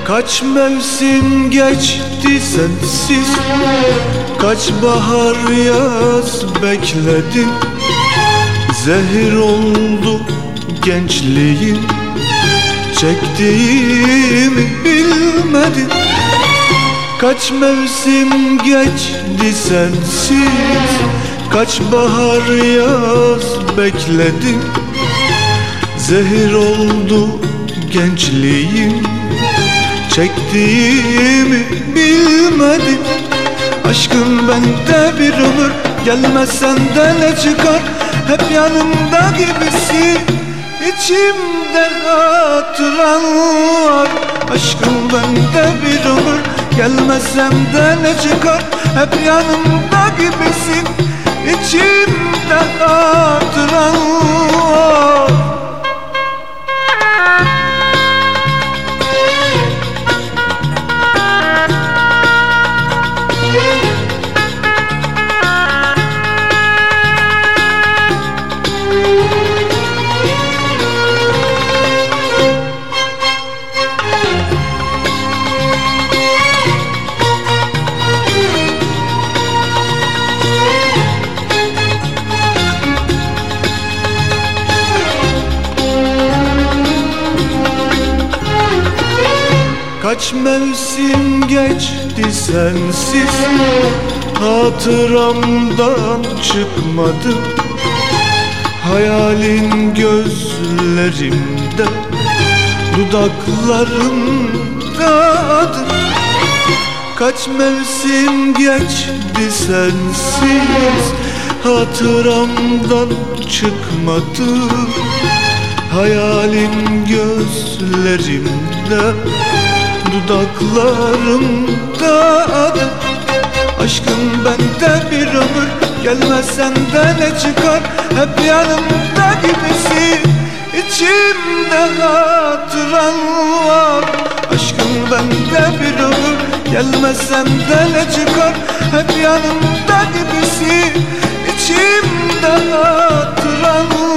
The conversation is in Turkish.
Kaç mevsim geçti sensiz, kaç bahar yaz bekledim. Zehir oldu gençliğim, çektiğimi bilmedin. Kaç mevsim geçti sensiz, kaç bahar yaz bekledim. Zehir oldu gençliğim, çektiğimi bilmedin. Aşkın bende bir ömür, gelmezsen de ne çıkar? Hep yanımda gibisin, içimde hatıran var. Aşkın bende bir ömür, gelmezsem de ne çıkar? Hep yanımda gibisin, içimde hatıran var. Kaç mevsim geçti sensiz, hatıramdan çıkmadı. Hayalin gözlerimde, dudaklarımda adı. Kaç mevsim geçti sensiz, hatıramdan çıkmadı. Hayalin gözlerimde, dudaklarımda adı. Aşkın bende bir ömür, gelmezsen de ne çıkar? Hep yanımda gibisin, içimde hatıran var. Aşkın bende bir ömür, gelmezsen de ne çıkar? Hep yanımda gibisin, içimde hatıran var.